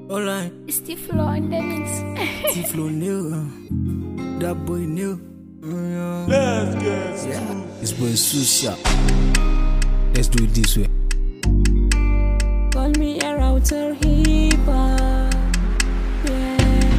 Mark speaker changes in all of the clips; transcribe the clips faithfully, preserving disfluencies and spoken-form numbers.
Speaker 1: Alright.
Speaker 2: It's T-Flow on the mix.
Speaker 1: T-Flow new. That boy new. Mm,
Speaker 3: Let's get
Speaker 1: yeah.
Speaker 3: yeah.
Speaker 1: This boy is so sharp. Let's do it this way.
Speaker 4: Call me a router hipper. Yeah.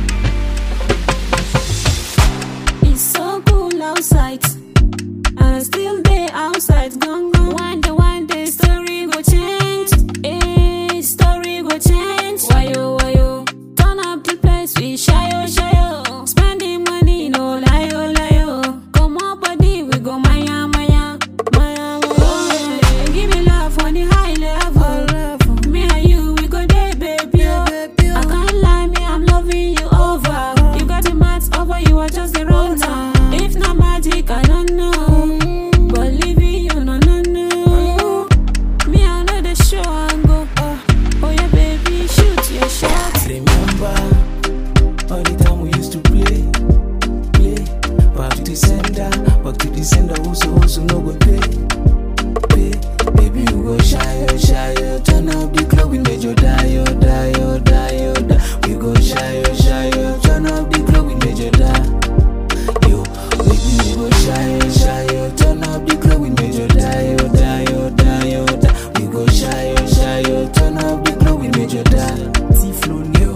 Speaker 4: It's so cool outside, and I still there outside. Gone, gone. One day, one day, story go change. Eh, story go change. Why yo, why yo? Turn up the place, we shy yo, shy yo. Spending money, no lie, oh, lie, oh. Come on, body, we go maya, maya, maya, maya. Yeah. Give me love on the high level. Me and you, we go there, baby. Oh. I can't lie, me, I'm loving you over. You got the maths over, you are just the router. If not magic, I don't know. But leaving you, no, no, no. Me, I know the show and go. Oh, yeah, baby, shoot your shot.
Speaker 1: Remember all the time we used to play, play. Back to the sender, back to the sender. Who's who's no go pay, pay. Baby, you go shy, oh, shy, oh. Turn up the club, we made you die, oh, die, oh, die, oh, die. We go shy, oh, shy, oh. Turn up the club, we made you die. Yo, baby, you go shy, oh, shy, oh. Turn up the club, we made you die, oh, die, oh, die, oh, die. We go shy, oh, shy, oh. Turn up the club, we made you die. T-Flow new.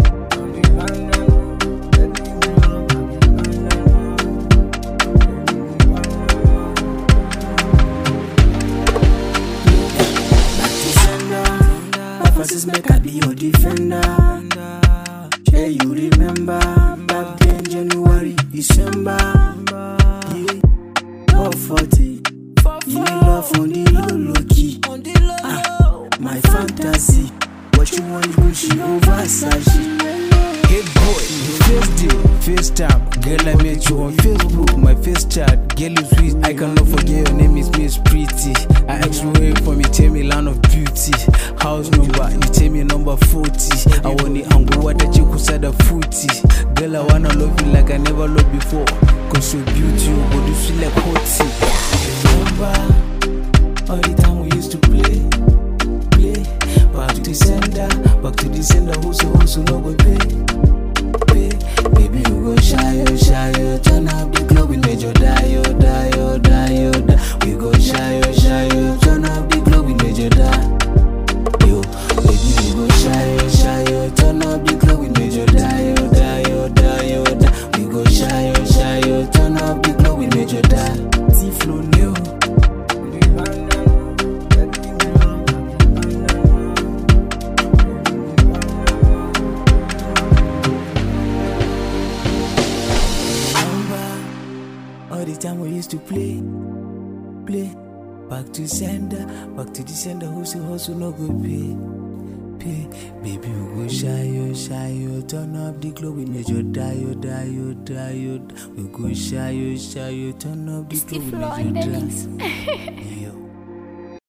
Speaker 1: Francis make I be your defender. Yeah, you remember back then, January, December. Yeah, four forty. You love on the low, low key. Ah, my fantasy. What you want, Gucci or Versace? Hey boy, first day, first time. Girl, I met you on Facebook. My first chat, girl is sweet. I cannot forget your name is Miss Pretty. I asked you where from, you tell me land of beauty. House number, you tell me number forty. I want the angle, what that you could say the footy. Girl, I wanna love you like I never loved before. Cause your beauty, your body feel like hot tea. Remember all the time we used to play, play. Back to the sender, back to the sender. Who's who's no go pay, pay. Baby, you go shy, oh, shy, oh. Turn up the club, we made you die, oh, die, oh, die, oh, die. We go shy, oh, shy, oh. Turn up the club, we made you die. Yo, baby, you go shy, oh, shy, oh. Turn up the club, we made you die, oh, die, oh, die, oh, die. We go shy, oh, shy, oh. Turn up the club, we made you die. T-Flow new. All the time we used to play, play. Back to sender, back to the sender. Hustle, hustle, no go pay, pay. Baby, we go shy, oh, shy, oh. Turn up the club, we made you die, oh, die, oh, die, oh, die. We go shy, oh, shy, oh. Turn up the
Speaker 2: It's
Speaker 4: club, we
Speaker 2: T-Flow
Speaker 4: made
Speaker 2: on
Speaker 4: you
Speaker 2: the
Speaker 4: die.
Speaker 2: mix.
Speaker 4: Yo.